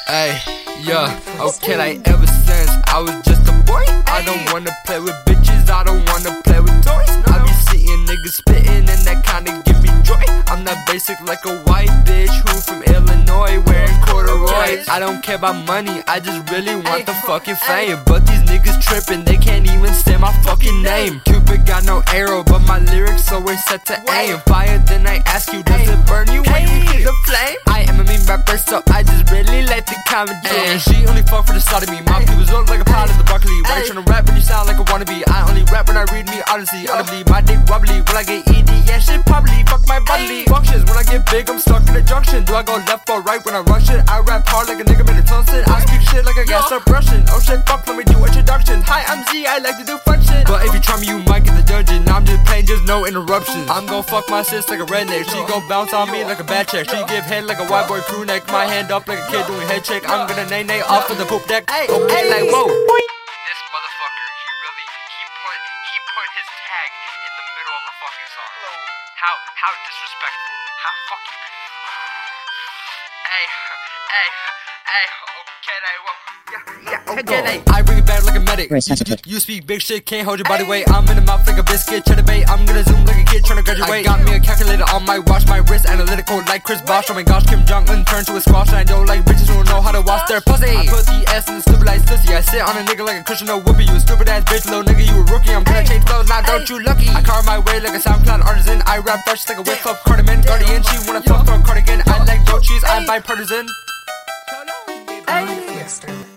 Ay, yeah, okay, like ever since I was just a boy, I don't wanna play with bitches, I don't wanna play with toys. I be seeing niggas spittin' and that kinda give me joy. I'm not basic like a white bitch who from Illinois wearing corduroys. I don't care about money, I just really want the fucking fame. But these niggas trippin', they can't even say my fucking name. Cupid got no arrow, but my lyrics always set to aim. Fire, then I ask you, does it burn you when you hit the flame? I am a mean rapper, so I just really like the comedy. And she only fuck for the start of me. My people's look like a pilot of the Buckley. Why you tryna rap when you sound like a wannabe? I only rap when I read me honestly. Audibly, my dick wobbly. When I get ED, yeah, shit probably fuck my bodily functions. When I get big, I'm stuck in the junction. Do I go left or right when I run shit? I rap hard like a nigga made a tungsten. I speak shit like a gas up Russian. Oh shit, fuck, let me do introduction. Hi, I'm Z, I like to do fun shit. But if you try me, you might get the dungeon. I'm just playing, just no interruptions. I'm gon' fuck my sis like a redneck. She gon' bounce on me like a bad check. She give head like a white boy crew neck. My hand up like a kid doing head check. I'm gonna nay off of the poop deck. Okay, like whoa. This motherfucker, he put his tag in the middle of a fucking song. How disrespectful. How fucking. Hey, okay, like whoa. Yeah, I bring it back like a medic. You speak big shit, can't hold your body weight. I'm in the mouth like a biscuit, cheddar bait. I'm gonna zoom like a kid trying to graduate. I got me a calculator on my watch, my wrist analytical like Chris Bosh. Oh my gosh, Kim Jong-un turned to a squash. And I don't like bitches who don't know how to wash their pussy. I put the S in the stupid like sissy. I sit on a nigga like a cushion, no whoopee. You a stupid ass bitch, little nigga, you a rookie. I'm gonna change clothes, now don't you lucky. I carve my way like a SoundCloud artisan. I rap fresh like a whip up Cardiman. Guardian, she wanna fuck for a cardigan. I like goat cheese, I'm bipartisan. Hey.